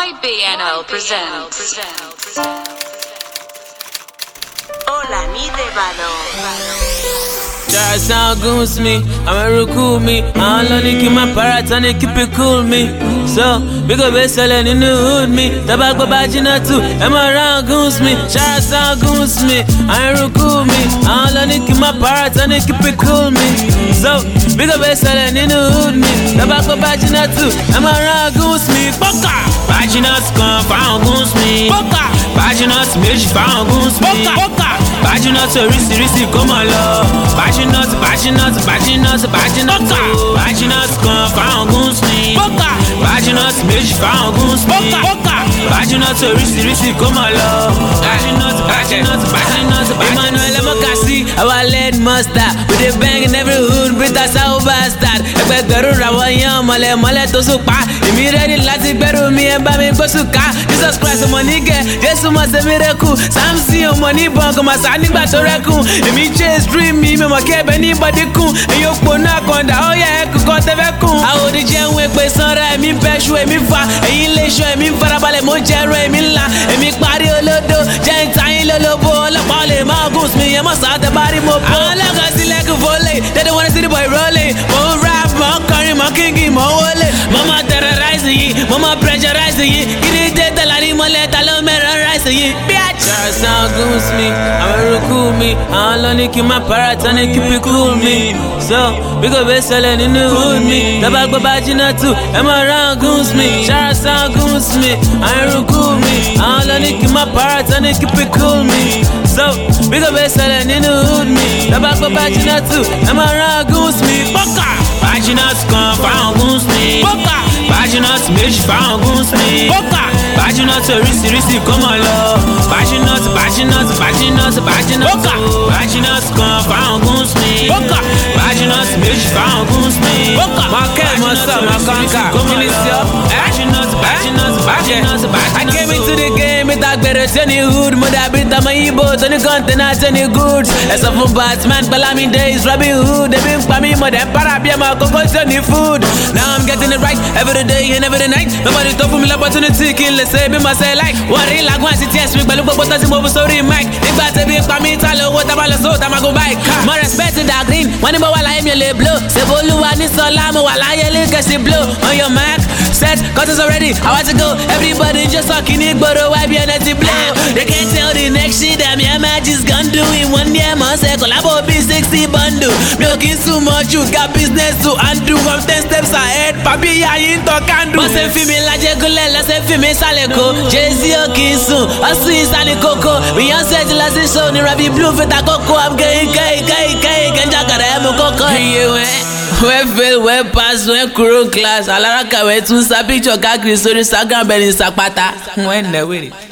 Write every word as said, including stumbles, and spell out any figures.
Y B N L presents. Hola, mi devano. Try sound goons me, I'ma recruit me. I don't need keep my parrots and they keep it cool me. So, big up best selling in the hood me. Tabak babajina too, am I around goons me? Try sound goons me, I ain't recruit me. I don't need keep my parrots and they keep it cool me. So, big up best selling in the hood me. Tabak babajina too, am I around goons me? Boka! Bajinas come, found goons me. Boka! Bajinas mish, found goons me. Boka! Bajinas a risky, risky, come on love. Bajinas, bajinas, bajinas, bajinas, bajinas come found goons me. Bajinas, mish found goons me. Bajinas a risky, risky, come on love. Bajinas, bajinas, bajinas, Emmanuel Mokasi, our lead mustard. With a bang in every hood, with a sound bastard. Ekbe beru rawayan, mole mole to supa. Imi ready lati beru mi emba mi gosuka. Jesus Christ, money get, Jesus must a miracle. Samsi o money bang, ma sa nigba to rekun. Imi chase dream me, me ma ke anybody kun. Eyo pona konda, oh yeah, kuko teve kun. Awo di jẹun epe sanra, emi bẹṣu, emi fa. Eyin le ṣọ, emi farabalẹ̀, mo jẹrun, emi ńlá. Emi parí olódo, jẹ́ ìtayín lólobó. Ọlọ́pàá lè máa gùn sí mi, ẹ mọ̀ sáà tẹ bá rí mo bó. Àwọn ọlọ́kọ̀ sí lẹ́kùn fọ́lẹ̀, they don't wanna see the boy rolling. Mo ń rap, mo ń kọrin, mo ń kíngì, mo ń wọlé. Mo máa terrorize yìí, mo máa pressurize yìí. Kí ni dé tẹ̀lá ní mọ́lẹ̀, ta ló mẹ́ràn rice yìí? Try sound goons me, I'ma recruit me. I don't need keep my parrots and they keep it cool me. So, big up best selling in the hood me. Tabak babajina too, am I around goons me? Try sound goons me, I ain't recruit me. I don't need keep my parrots and they keep it cool me. So, big up best selling in the hood me. Tabak babajina too, am I around goons me? Boka! Bajinas come found goons me. Boka! Bajinas mish found goons me. Boka! Bajinas a risky, risky, come on love. Bajinas, bajinas, bajinas, bajinas. Boka! Bajinas come found goons me. Boka! Bajinas mish found goons me. Boka! Marke, Masa, Makanka, Kilisio. Bajinas, bajinas, bajinas, bajinas. I came into the game with that better than the hood. Mother bit on my ebo, tony container, tony goods. As a full Batman, Palami days, Robin Hood. They been for me, mother, parabia, my cocoa, tony food. Now I'm getting it right every day and every night. Nobody talk for me like opportunity, kill, let's say, be myself like. What real like one city, yes, we below, but doesn't move, sorry, Mike. If I say, be for me, tell you what about the soul, I'm go back. More respect in that green, when you while I am your blue. Say, Bolu, I need so lamb, while I am your blue. On your mark, set, cause it's already, I want to go. Everybody just talking it, but why be an empty blow? They can't tell the next shit that me and my just gonna do in one year, man. Say, collabo be sixty bundle. Milking too much, you got business to undo. I'm ten steps ahead, papi, I ain't talking. But say, female, like Jegulella, say, female, Saleko. Jay-Z, okay, soon. I see Sally Coco. We are set last show, the Ravi Blue, for the Coco. I'm gay, gay, gay, gay, and Jagara, I'm a Coco. Where fail, where pass, where crew class. Alaraka, where two sabi, choka, Chris, Instagram, Benny Sapata. When the way.